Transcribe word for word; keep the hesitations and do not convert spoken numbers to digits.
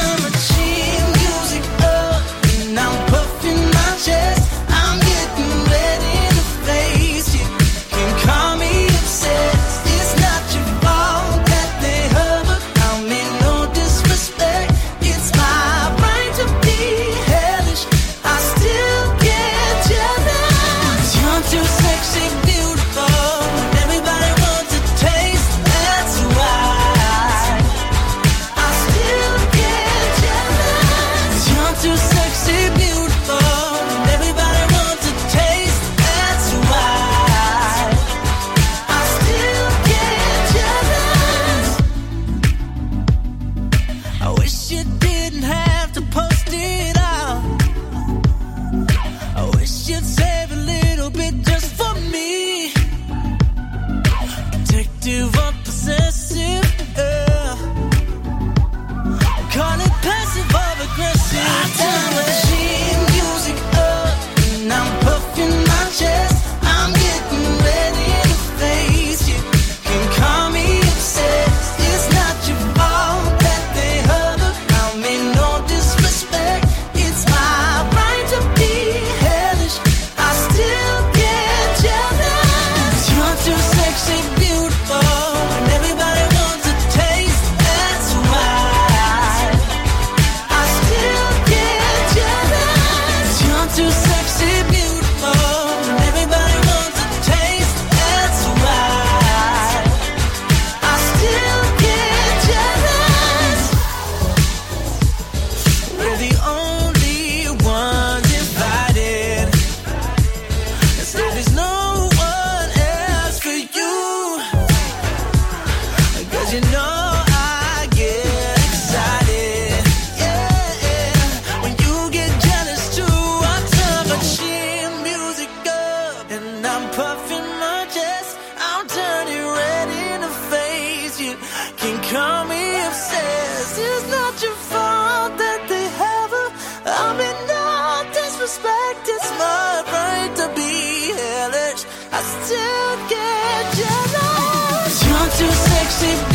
turn my chin music up, and I'm puffing my chest. I'm getting ready to face you. Can call me obsessed. It's not your fault that they hurt, but I mean no disrespect. It's my right to be hellish. I still get jealous. You're too sexy, beautiful, and everybody wants a taste. That's why I still get jealous. You're too sexy, beautiful, and everybody wants a taste. That's why I still get jealous. I wish you didn't have to post it out. I wish you'd save a little bit just for me. Protective or possessive, yeah. Call it passive or aggressive. I turn my chin music up, and I'm puffing my chest. I'm getting ready to face you. Can call me obsessed. It's not your fault that they hurt, but I mean no disrespect. It's my right to be hellish. I still get jealous. You're too sexy, beautiful, and everybody wants a taste. That's why I still get jealous. You're too sexy, beautiful, and everybody wants a taste. That's why I still get jealous. We're the only ones invited. So there's no one else for you. Cause you know I get excited, yeah. When you get jealous too, I turn my chin music up, and I'm puffing my chest. I'm turning red in the face. You can call me obsessed. It's not your fault that they have her. I mean no disrespect. It's my right to be hellish. I still get jealous. You're too sexy,